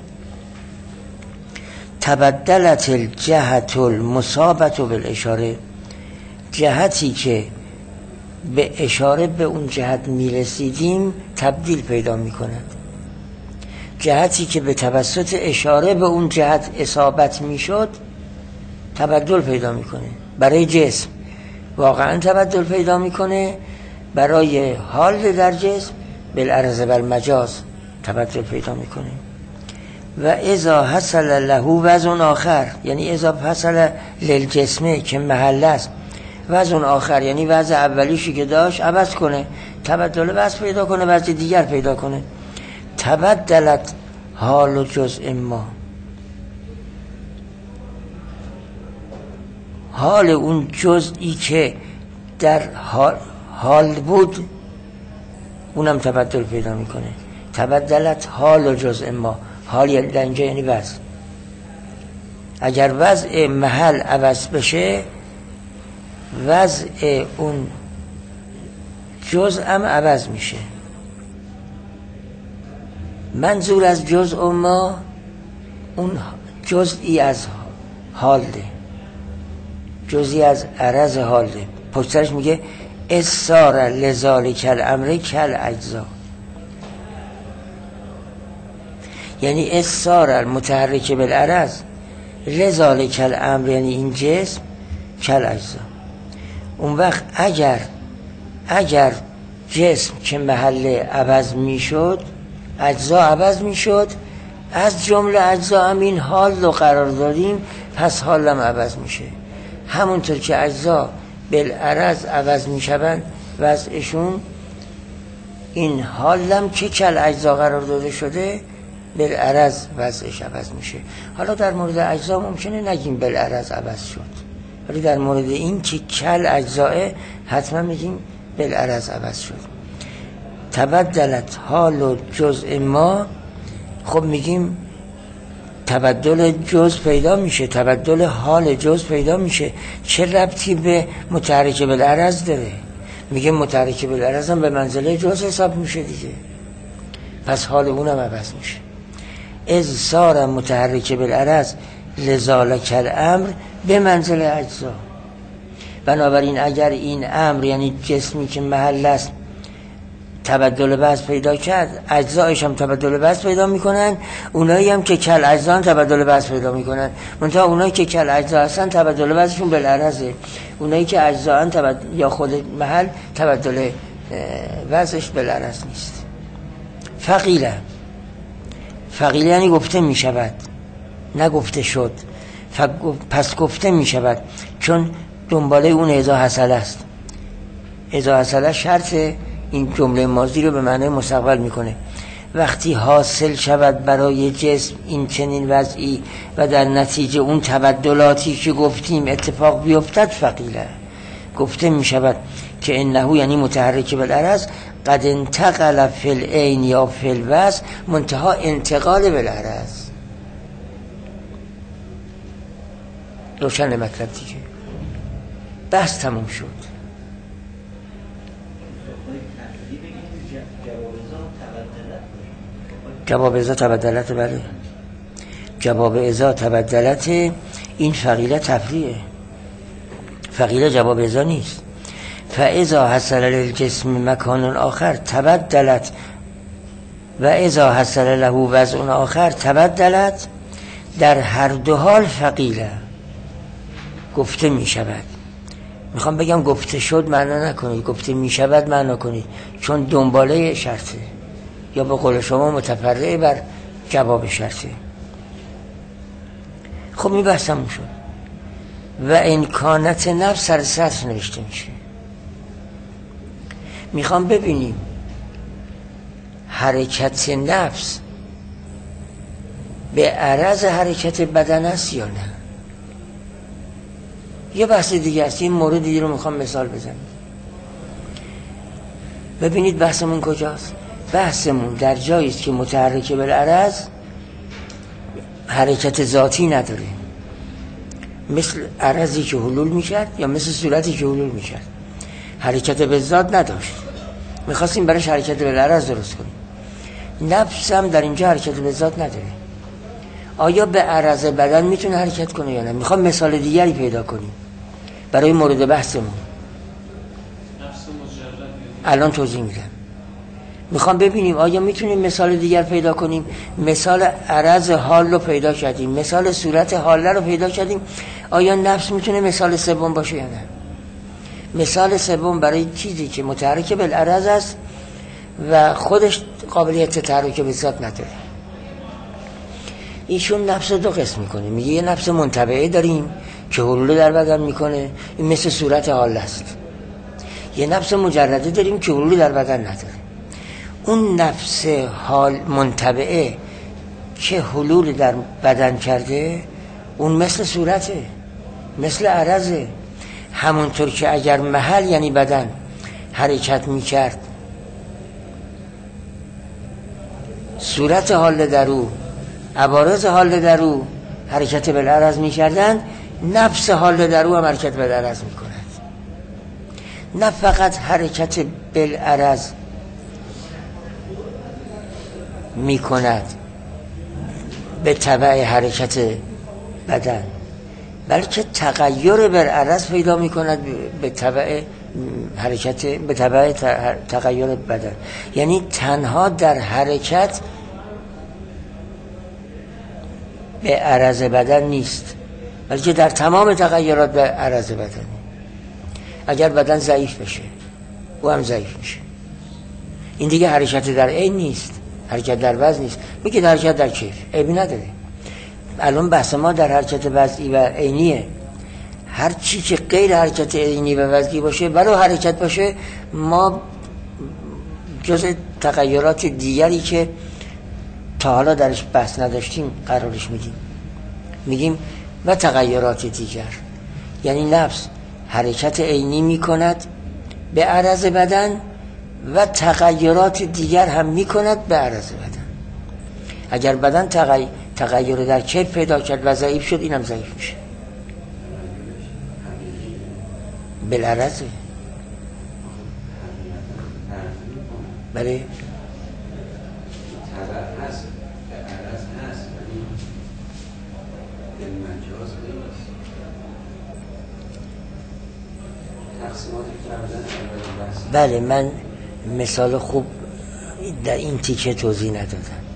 تبدلت الجهت المصابت بالاشاره، جهتی که به اشاره به اون جهت میرسیدیم تبدیل پیدا میکند. جهتی که به توسط اشاره به اون جهت اصابت میشد تبدل پیدا میکنه. برای جسم واقعا تبدل پیدا میکنه، برای حال در جسم بالعرض والمجاز تبدل پیدا میکنه. و اذا حصل له وزن آخر، یعنی اذا حصل للجسمه که محل است وزن آخر، یعنی وضع اولیشی که داشت عوض کنه، تبدل وضع پیدا کنه، وضع دیگر پیدا کنه. تبدلت حال و جزء ما، حال اون جزئی که در حال بود اونم تبدل پیدا میکنه. تبدلت حال و جزء ما، حال در اینجا یعنی وضع. اگر وضع محل عوض بشه وضع اون جزء هم عوض میشه. منظور از جزء ما اون جزئی از حال ده، جزئی از عرض حال ده. پشترش میگه اصار لذالک الامر کل اجزا، یعنی اصار المتحرک بالعرض لذالک الامر، یعنی این جسم کل اجزا. اون وقت اگر اگر جسم که محل عوض میشد اجزا عوض میشد، از جمله اجزا هم این حال رو قرار دادیم، پس حال هم عوض میشه. همونطور که اجزا بالعرض عوض میشوند وضعشون، این حال هم که کل اجزا قرار داده شده بالعرض وضعش عوض میشه. حالا در مورد اجزا ممکنه نگیم بالعرض عوض شد، ولی در مورد این که کل اجزاه حتما میگیم بالعرض عوض شد. تبدلت حال و جزء ما، خب میگیم تبدل جزء پیدا میشه، تبدل حال جزء پیدا میشه. چه ربطی به متحرک بالعرض داره؟ میگه متحرک بالعرض هم به منزله جزء حساب میشه دیگه، پس حال اونم عوض میشه. از صار متحرک بالعرض لذالک الامر به منزله اجزا. بنابراین اگر این امر یعنی جسمی که محل است تبدل وزن پیدا کرد، اجزایش هم تبدل وزن پیدا میکنن. اونایی هم که کل اجزا هم تبدل وزن پیدا میکنن، منتها اونایی که کل اجزا هستن تبدل وزنشون بالعرضه، اونایی که اجزا هستن تبدل... یا خود محل تبدل وزنش بالعرض نیست. فقیله، فقیله یعنی گفته میشود، نه گفته شد. پس گفته میشود چون دنباله اون اذا حصل است. اذا حصل شرط این جمله ماضی رو به معنی مستقبل میکنه. وقتی حاصل شود برای جسم این چنین وضعی و در نتیجه اون تبدلاتی که گفتیم اتفاق بیفتد، فقیله گفته میشود که انه یعنی متحرک بالعرض قد انتقل فی العین یا فی الوزن، منتها انتقال بالعرض. روشن مطلب دیگه، بحث تموم شد. جواب ازا تبدلت، بله جواب ازا تبدلت. این فقیله تفریعه، فقیله جواب ازا نیست. فاذا حصل للجسم مکان آخر تبدلت و اذا حصل له وضع آخر تبدلت. در هر دو حال فقیله گفته می شود. میخوام بگم گفته شد معنا نکنید، گفته می شود معنا کنید، چون دنباله شرطه، یا به قول شما متفرع بر جواب شرطه. خب میبستمون شد و امکانت نفس سر سطح نوشته میشه. میخوام ببینیم حرکت نفس به عرض حرکت بدن است یا نه. یه بحث دیگه است، این مورد دیگه رو میخوام مثال بزنم. ببینید بحثمون کجاست. بحثمون در جایی است که متحرک بالعرض حرکت ذاتی نداره، مثل عرضی که حلول میکرد یا مثل صورتی که حلول میکرد، حرکت به ذات نداشت. میخواستیم برش حرکت بالعرض درست کنیم. نفس هم در اینجا حرکت به ذات نداره. آیا به عرض بدن میتونه حرکت کنه یا نه؟ میخوام مثال دیگری پیدا کنیم برای مورد بحثمون. الان توضیح میدم. میخوام ببینیم آیا میتونیم مثال دیگر پیدا کنیم. مثال عرض حال رو پیدا کردیم، مثال صورت حاله رو پیدا کردیم. آیا نفس میتونه مثال سوم باشه یا نه؟ مثال سوم برای چیزی که متحرک بالعرض است و خودش قابلیت تحرک به ذات نداره. ایشون نفس دو قسم میکنه. میگه یه نفس منطبعه داریم که حلول در بدن میکنه، این مثل صورت حال است. یه نفس مجرده داریم که حلول در بدن نداره. اون نفس حال منطبعه که حلول در بدن کرده، اون مثل صورته، مثل عرضه. همونطور که اگر محل یعنی بدن حرکت میکرد، صورت حال در او، عوارض حال در او حرکت بالعرض میکردن، نفس حال در او هم حرکت بالعرض میکند. نه فقط حرکت بالعرض میکند به تبع حرکت بدن، بلکه تغییر بالعرض پیدا میکند به تبع حرکت، به تبع تغییر بدن. یعنی تنها در حرکت به عرض بدن نیست، بلکه در تمام تغییرات به عرض بدن. اگر بدن ضعیف بشه او هم ضعیف میشه. این دیگه حرکت در عین نیست، حرکت در وزن نیست، میگه در حرکت در کیف عیبی نداره. الان بحث ما در حرکت وضعی و عینیه. هر چی که غیر حرکت عینی و وضعی باشه، برای حرکت باشه، ما جز تغییرات دیگری که تا حالا درش بحث نداشتیم قرارش میدیم. میگیم و تغییرات دیگر، یعنی نفس حرکت عینی میکند به عرض بدن و تغییرات دیگر هم میکند به عرض بدن. اگر بدن تغییر تغییر در کیف پیدا کرد و ضعیف شد، اینم ضعیف میشه. بالعرضه. بله بله من مثال خوب در این تیکه توضیح ندادم.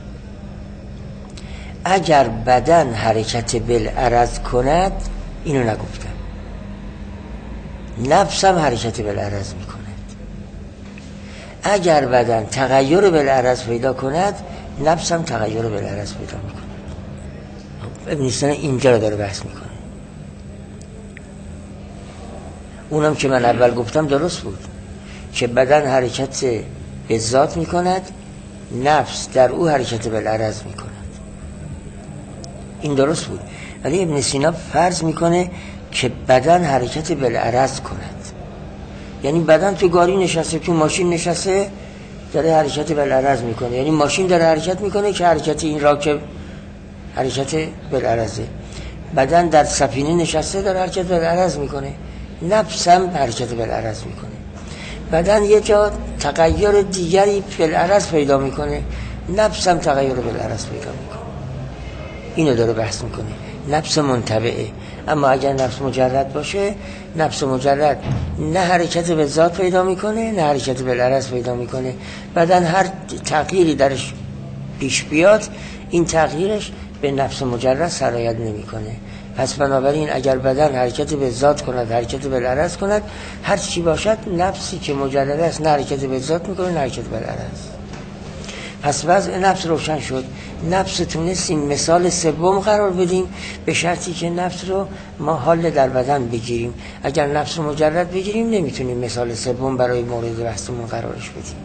اگر بدن حرکت بالعرض کند، اینو نگفتم، نفس هم حرکت بالعرض میکند. اگر بدن تغییر بالعرض پیدا کند، نفس هم تغییر بالعرض پیدا میکند. ببینید اینجا رو داره بحث میکنه. اونم که من اول گفتم درست بود که بدن حرکت به ذات میکند، نفس در او حرکت بالعرض میکند. این درست بود. ولی ابن سینا فرض میکنه که بدن حرکت بالعرض کند. یعنی بدن تو گاری نشسته، تو ماشین نشسته، داره حرکت بالعرض میکنه. یعنی ماشین داره حرکت میکنه که حرکت این راکب حرکت بالعرضه. بدن در سفینه نشسته، داره حرکت بالعرض میکنه. نفس هم حرکت بالعرض میکنه. بدن یه جا تغییر دیگری بالعرض پیدا میکنه، نفس هم تغییر بالعرض پیدا میکنه. اینو داره بحث میکنه. نفس منطبعه. اما اگر نفس مجرد باشه، نفس مجرد نه حرکت به ذات پیدا میکنه، نه حرکت بالعرض پیدا میکنه. بدن هر تغییری درش پیش بیاد، این تغییرش به نفس مجرد سرایت نمیکنه. پس بنابراین اگر بدن حرکت به ذات کند، حرکت بالعرض کند، هر چی باشد نفسی که مجرد است نه حرکت به ذات میکنه نه حرکت بالعرض. پس وضع نفس روشن شد. نفس تونستیم مثال سوم قرار بدیم به شرطی که نفس رو ما حال در بدن بگیریم. اگر نفس رو مجرد بگیریم نمیتونیم مثال سوم برای مورد بحثمون قرارش بدیم.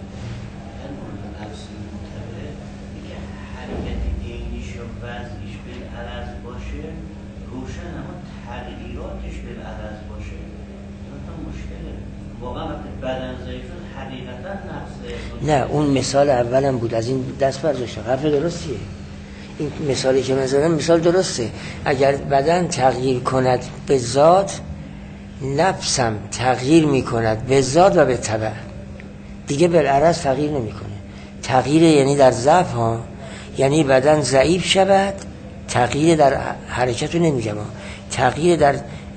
نه اون مثال اولم بود، از این دست برداشتم. حرف درستیه. این مثالی که من زدم مثال درسته. اگر بدن تغییر کند به ذات، نفسم تغییر میکند به ذات و به تبع. دیگه بالعرض تغییر نمیکنه. تغییر یعنی در ضعف ها، یعنی بدن ضعیف شود. تغییر در حرکت رو نمیگم، تغییر در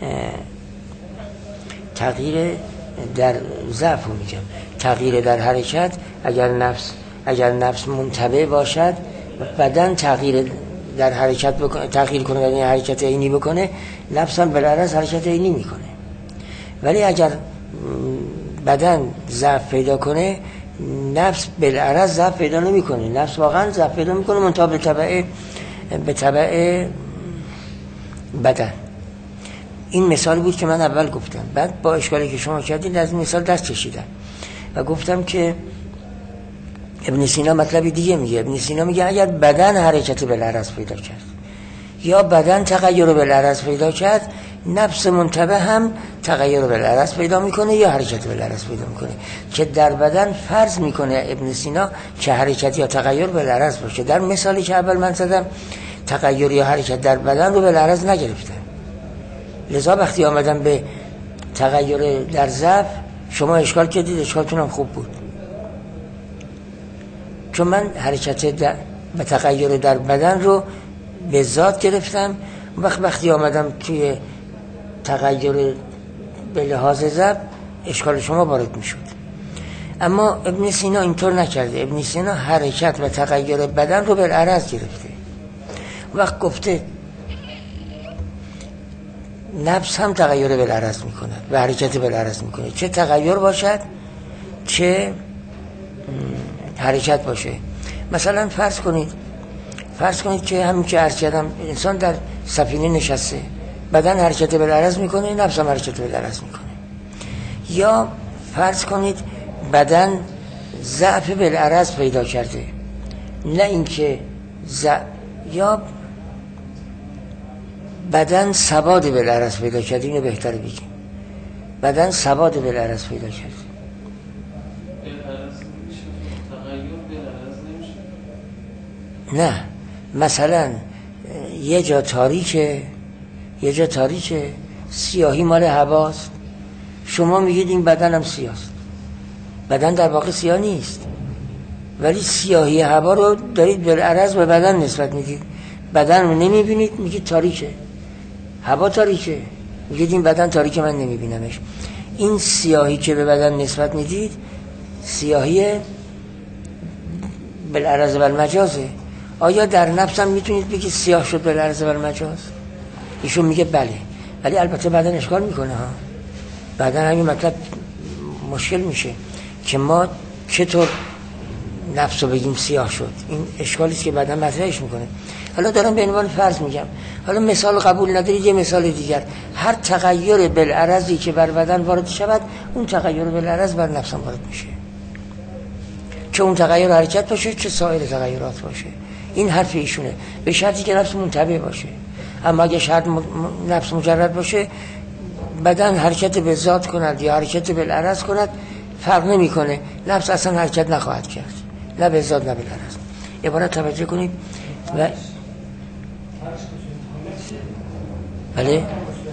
تغییر در ضعف رو میگم. تغییر در حرکت، اگر نفس اگر نفس منتبه باشد، بدن تغییر در حرکت بکنه، تغییر کنه، یعنی حرکت عینی بکنه، نفس هم بالعرض حرکت عینی میکنه. ولی اگر بدن ضعف پیدا کنه، نفس بالعرض ضعف پیدا نمیکنه. نفس واقعا ضعف پیدا میکنه منتها به تبع به تبع بدن. این مثال بود که من اول گفتم. بعد با اشکالی که شما کردید از این مثال دست کشیدم و گفتم که ابن سینا مطلبی دیگه میگه. ابن سینا میگه اگر بدن حرکت بالعرض پیدا کرد یا بدن تغییر بالعرض پیدا کرد، نفس منتبه هم تغییر بالعرض پیدا میکنه یا حرکت بالعرض پیدا میکنه، که در بدن فرض میکنه ابن سینا که حرکت یا تغییر بالعرض باشه. در مثالی که اول من زدم تغییر یا حرکت در بدن رو بالعرض نگرفتم. لذا وقتی آمدم به تغییر در ضعف شما اشکال کردید، اشکالتون هم خوب بود، چون من حرکت و تغییر در بدن رو به ذات گرفتم. وقت وقتی آمدم توی تغییر به لحاظ ضعف اشکال شما وارد میشد. اما ابن سینا اینطور نکرده. ابن سینا حرکت و تغییر بدن رو بالعرض گرفته. وقت گفته نفس هم تغییر بالعرض میکنه و حرکت بالعرض میکنه، چه تغییر باشد چه حرکت باشه. مثلا فرض کنید فرض کنید که همین که عرض کردم، انسان در سفینه نشسته، بدن حرکت بالعرض میکنه، نفس هم حرکت بالعرض میکنه. یا فرض کنید بدن ضعف بالعرض پیدا کرده، نه اینکه ضعف، یا بدن ثبات بالعرض پیدا کرده. اینو بهتره بگیم بدن ثبات بالعرض پیدا کرده. نه مثلا یه جا تاریکه، یه جا تاریکه، سیاهی مال هواست، شما میگید این بدن هم سیاست. بدن در واقع سیاه نیست، ولی سیاهی هوا رو دارید بالعرض به بدن نسبت میدید. بدن رو نمیبینید، میگید تاریکه، هوا تاریکه، میگید این بدن تاریکه، من نمیبینمش. این سیاهی که به بدن نسبت میدید سیاهی بالعرض و المجازه. آیا در نفس هم میتونید بگید سیاه شد بالعرض و المجاز؟ ایشون میگه بله، ولی البته بدن اشکال میکنه ها. بدن همین مطلب مشکل میشه که ما چطور نفس رو بگیم سیاه شد. این اشکالیست که بدن مطرحش میکنه. حالا دارم به عنوان فرض میگم، حالا مثال قبول ندارید، یه مثال دیگر. هر تغییر بالعرضی که بر بدن وارد شود، اون تغییر بالعرض بر نفس هم وارد میشه، چه اون تغییر حرکت باشه چه سایر تغییرات باشه. این حرف ایشونه، به شرطی که نفس منتبه باشه. اما اگه شرط م... نفس مجرد باشه، بدن حرکت به ذات کند یا حرکت بالعرض کند فرق نمیکنه، نفس اصلا حرکت نخواهد کرد، نه به ذات نه بالعرض. عبارت توجه کنید. و بله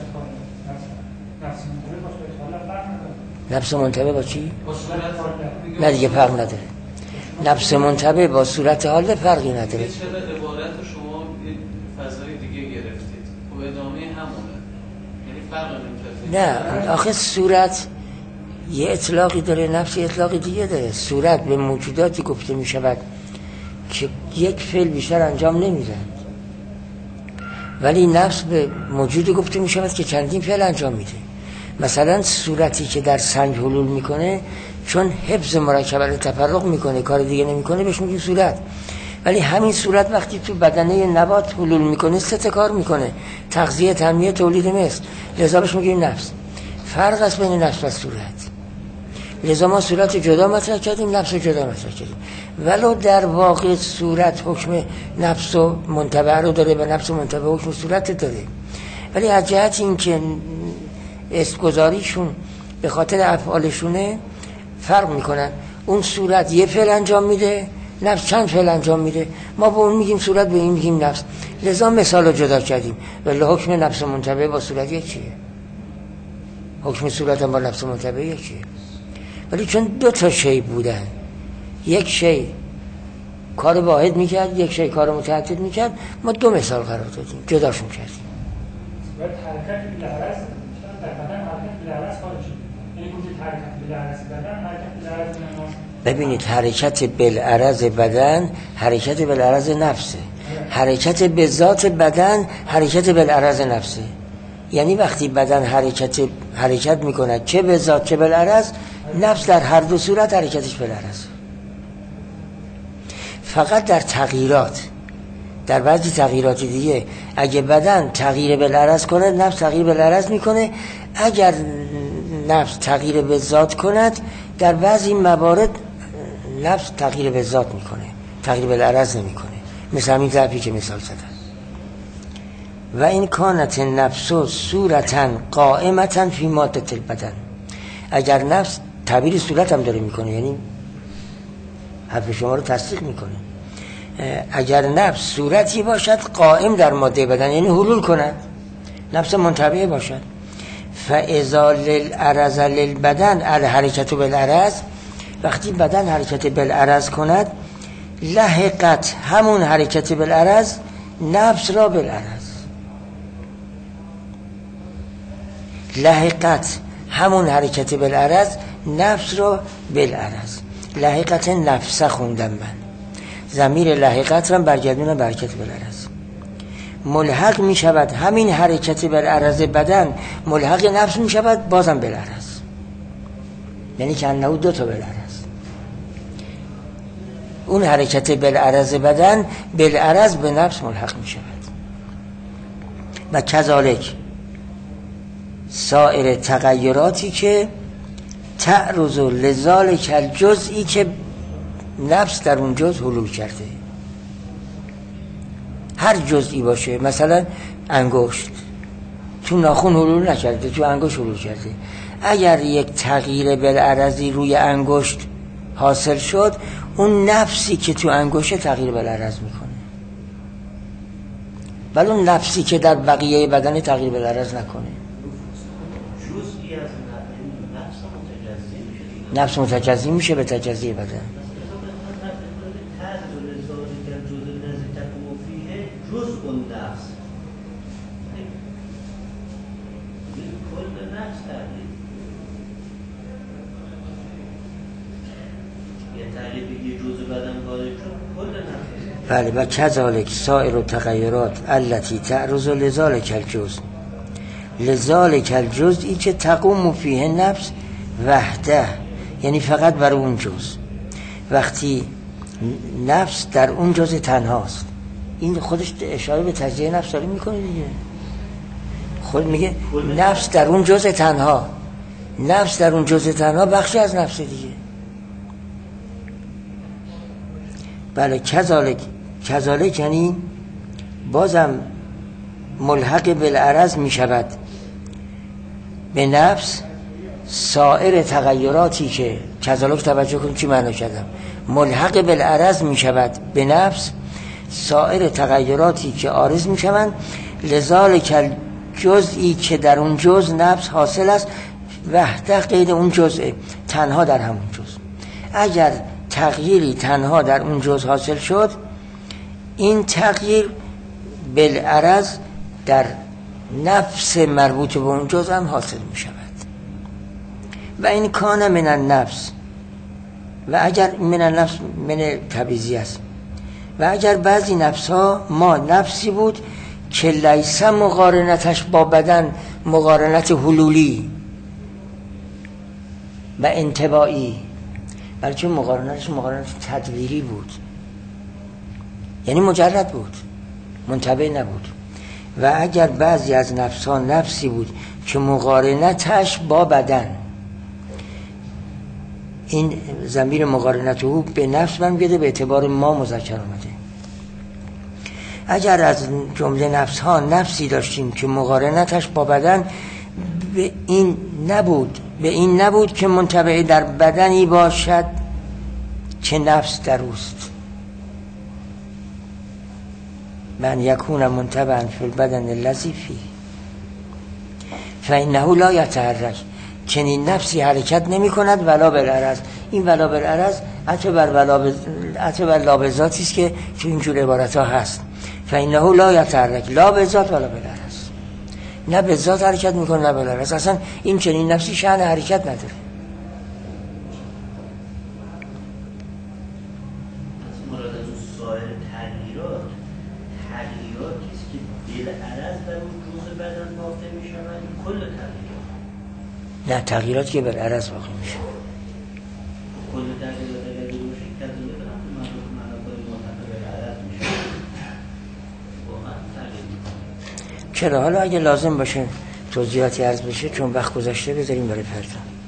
نفس منتبه با چی؟ نه دیگه فرق نداره. نفس منتبه با صورت حال فرقی نداره. چرا عبارت شما فضای دیگه گرفتید و ادامه همونه، یعنی فرق نمیکنه. نه آخه صورت یه اطلاقی داره، نفس یه اطلاقی دیگه داره. صورت به موجوداتی گفته می شود که یک فعل بیشتر انجام نمیدن، ولی نفس به موجودی گفته می شود که چندین فعل انجام میده. مثلا صورتی که در سنگ حلول میکنه چون حفظ مرکب تفرق میکنه، کار دیگه نمیکنه، بهش میگیم صورت. ولی همین صورت وقتی تو بدنه نبات حلول میکنه سه تا کار میکنه: تغذیه، تنمیه، تولید مثل. لذا بهش میگیم نفس. فرق است بین نفس و صورت. لذا ما صورت جدا مطرح کردیم، نفس جدا مطرح کردیم. ولو در واقع صورت حکم نفس و منتبع رو داره و نفس و منتبع حکم صورت داره، ولی از جهت این که اسمگذاریشون به خاطر افعالشونه فرق میکنن. اون صورت یه فعل انجام میده، نفس چند فعل انجام میده. ما به اون میگیم صورت، به این میگیم نفس. لذا مثال رو جدا کردیم. ولی حکم نفس منتبع با صورت یکیه، حکم صورت هم با نفس منتبع یکیه. ولی چون دو تا شی بودن، یک شی کار واحد میکرد، یک شی کار متعدد میکرد، ما دو مثال قرار دادیم، جداشون کردیم. باید حرکت بالعرض در بدن، حرکت بالعرض خارج شد. یعنی گفت حرکت بالعرض بدن، حرکت بالعرض نفس. ببینید حرکت بالعرض بدن حرکت بالعرض نفسه، حرکت به ذات بدن حرکت بالعرض نفسه. یعنی وقتی بدن حرکت حرکت میکنه چه به ذات چه بالعرض، نفس در هر دو صورت حرکتش بالعرض. فقط در تغییرات، در بعضی تغییرات دیگه اگه بدن تغییر بالعرض کنه، نفس تغییر بالعرض میکنه. اگر نفس تغییر به ذات کند، در بعضی موارد نفس تغییر به ذات میکنه، تغییر بالعرض نمیکنه. مثل همین ضربی که مثال زدن. و این کانت نفس صورتا قائمتا فی ماده البدن. اگر نفس تعبیر صورت هم داره میکنه، یعنی حرف شما رو تصدیق میکنه. اگر نفس صورتی باشد قائم در ماده بدن، یعنی حلول کند، نفس منتبع باشد. فاذا للعرض للبدن الحرکت بالعرض، وقتی بدن حرکت بالعرض کند، لحقت همون حرکت بالعرض نفس را بالعرض. لحقت همون حرکت بالعرض نفس را بالعرض. لحقت نفسه خوندم من، ضمیر لحقت را برگردونم به حرکت بالعرض. ملحق می شود همین حرکت بالعرض بدن، ملحق نفس می شود بازم بالعرض، یعنی که انه دو تا بالعرض. اون حرکت بالعرض بدن بالعرض به نفس ملحق می شود. و کذالک سایر تغییراتی که تعرض لذالک الجزئی که نفس در اون جز حلول کرده، هر جزئی باشه. مثلا انگشت تو ناخن حلول نکرده، تو انگشت حلول کرده. اگر یک تغییر بالعرضی روی انگشت حاصل شد، اون نفسی که تو انگشت تغییر بالعرض میکنه، ولی اون نفسی که در بقیه بدن تغییر بالعرض نکنه. جزئی از نفس متجزی میشه، نفس متجزی میشه به تجزیه بدن. جزء النفس کل نفس تغییر، یه تغییر بگی جزء بدن خارج شد کل نفس. بله. و کذالک سایر التغیرات التي تعرض لذالک الجزء، لذالک الجزئی که تقوم فیه نفس وحده، یعنی فقط برای اون جزء. وقتی نفس در اون جزء تنهاست، این خودش اشاره به تجزیه نفس داره میکنه دیگه. خود میگه نفس در اون جزء تنها، نفس در اون جزء تنها بخشی از نفس دیگه. بله. کذالک، کذالک یعنی بازم ملحق بالعرض میشود به نفس سایر تغییراتی که کذالک، توجه کن چی معنی کردم، ملحق بالعرض میشود به نفس سایر تغییراتی که عارض میشوند لذالک جزئی که در اون جزء نفس حاصل است، وحده غیر اون جزء، تنها در همون جزء. اگر تغییری تنها در اون جزء حاصل شد، این تغییر بالعرض در نفس مربوط به اون جزء هم حاصل میشود. و این کان من النفس، و اگر من النفس من تبعیضی است، و اگر بعضی نفس ها ما نفسی بود که لیس مقارنتش با بدن مقارنت حلولی و انطباعی بلکه مقارنتش مقارنت تدبیری بود، یعنی مجرد بود، منتبه نبود. و اگر بعضی از نفس‌ها نفسی بود که مقارنتش با بدن، این ضمیر مقارنت او به نفس برمیگرده، به اعتبار ما مذکر آمده. اگر از جمله نفس‌ها نفسی داشتیم که مقارنتش با بدن به این نبود به این نبود که منطبع در بدنی باشد که نفس در اوست، من یکون منطبعا فی البدن الذی فیه فانه لا یتحرک، چنین نفسی حرکت نمی کند ولا بالعرض. این ولا بالعرض عطف بر ولا عطف بر لا بذاتی است که تو اینجور عبارت ها هست. فانه لا یتحرک لا بذات ولا بالعرض، نه به ذات حرکت میکنه نه بالعرض. اصلا این چنین نفسی شأن حرکت نداره. مراد از اون سایر تغییرات تغییراتی است که بالعرض در اون جزء بدن واقع میشوند، کل تغییرات نه، تغییراتی که بالعرض واقع میشه. کل تغییرات اگر باشه کذبه بدن مناطق مناطق منتقل بالعرض میشه، واقعا تغییر میکنه. چرا؟ حالا اگه لازم باشه توضیحاتی عرض بشه، چون وقت گذشته، بذاریم برای فردا.